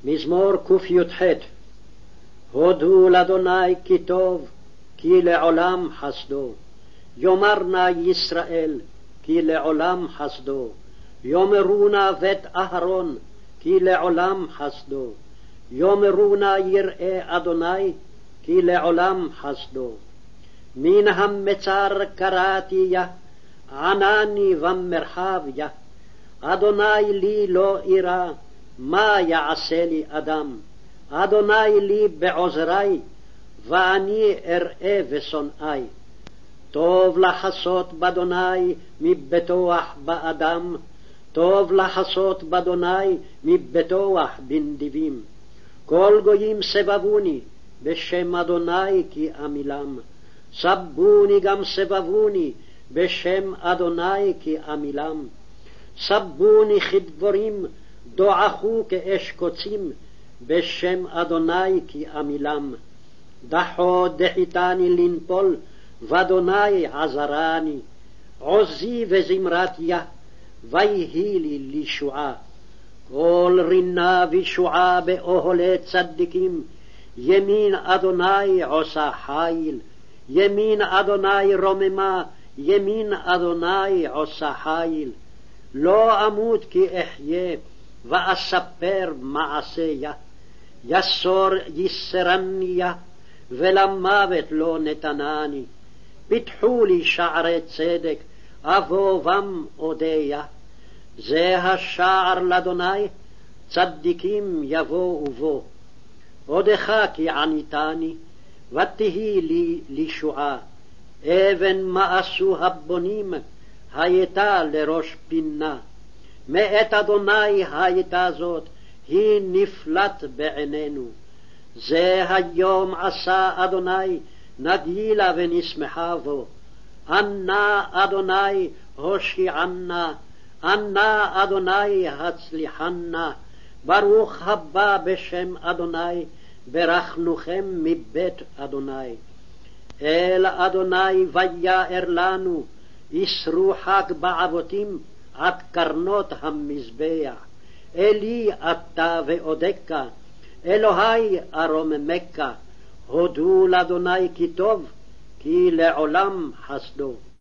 מזמור קי"ח. הודו לאדוני כי טוב, כי לעולם חסדו. יאמר נא ישראל, כי לעולם חסדו. יאמרו נא בית אהרון, כי לעולם חסדו. יאמרו נא יראי אדוני, כי לעולם חסדו. מן המצר קראתיה, ענני במרחביה. אדוני לי לא אירא, מה יעשה לי אדם? אדוני לי בעוזרי, ואני אראה ושונאי. טוב לחסות באדוני מבטוח באדם, טוב לחסות באדוני מבטוח בנדיבים. כל גויים סבבוני, בשם אדוני כי אמילם. סבוני גם סבבוני, בשם אדוני כי אמילם. סבוני כדבורים, דועכו כאש קוצים, בשם אדוני כי אמילם. דחו דחיתני לנפול, ואדוני עזרני. עוזי וזמרתיה, ויהי לי לישועה. כל רינה וישועה באוהלי צדיקים, ימין אדוני עושה חיל. ימין אדוני רוממה, ימין אדוני עושה חיל. לא אמות כי אחיה, ואספר מעשיה. יסור יסרניה, ולמוות לא נתנני. פיתחו לי שערי צדק, אבוא בם אודיה. זה השער לאדוני, צדיקים יבואו בו. עודך כי עניתני, ותהי לי לישועה. אבן מאסו הבונים, הייתה לראש פינה. מאת אדוני הייתה זאת, היא נפלט בעינינו. זה היום עשה אדוני, נגילה ונשמחה בו. ענה אדוני הושיענה, ענה אדוני הצליחנה. ברוך הבא בשם אדוני, ברכנוכם מבית אדוני. אל אדוני ויער לנו, יסרו חג בעבותים עד קרנות המזבח. אלי אתה ואודקה, אלוהי ארוממך. הודו לאדוני כי טוב, כי לעולם חסדו.